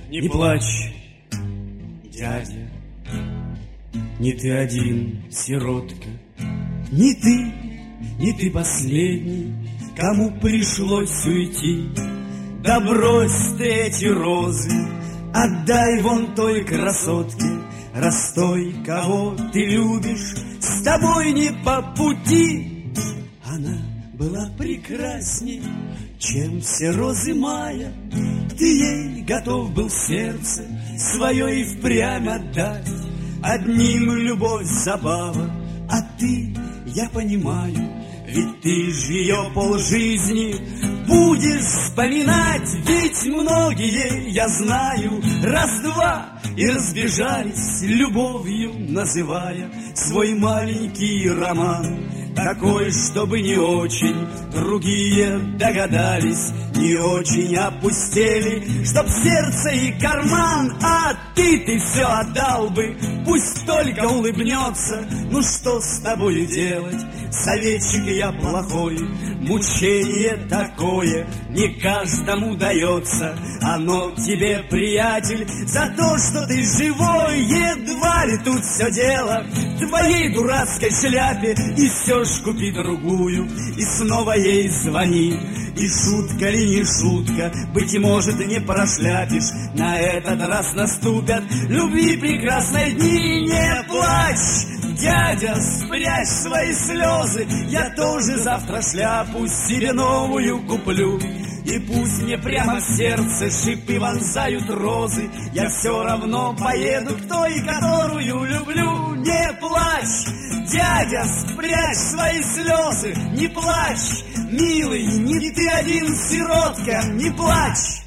Не плачь, дядя, не ты один, сиротка, не ты последний, кому пришлось уйти. Да брось ты эти розы, отдай вон той красотке, раз той, кого ты любишь, с тобой не по пути. Она была прекрасней, чем все розы мая. Ты ей готов был сердце свое и впрямь отдать. Одним любовь забава, а ты, я понимаю, ведь ты ж ее полжизни будешь вспоминать. Ведь многие, я знаю, раз-два и разбежались, любовью называя свой маленький роман. Такой, чтобы не очень другие догадались, не очень опустели, чтоб сердце и карман. А ты все отдал бы, пусть только улыбнется. Ну что с тобою делать, советчик я плохой, мучение такое не каждому дается. Оно тебе, приятель, за то, что ты живой. Едва ли тут все дело в твоей дурацкой шляпе. И все ж купи другую и снова ей звони. И шутка ли не шутка, быть может, не прошляпишь. На этот раз наступят любви прекрасные дни. Не плачь, дядя, спрячь свои слезы. Я тоже завтра шляпу себе новую куплю. И пусть мне прямо в сердце шипы вонзают розы, я все равно поеду к той, которую люблю. Не плачь, дядя, спрячь свои слезы. Не плачь, милый, не ты один, сиротка, не плачь.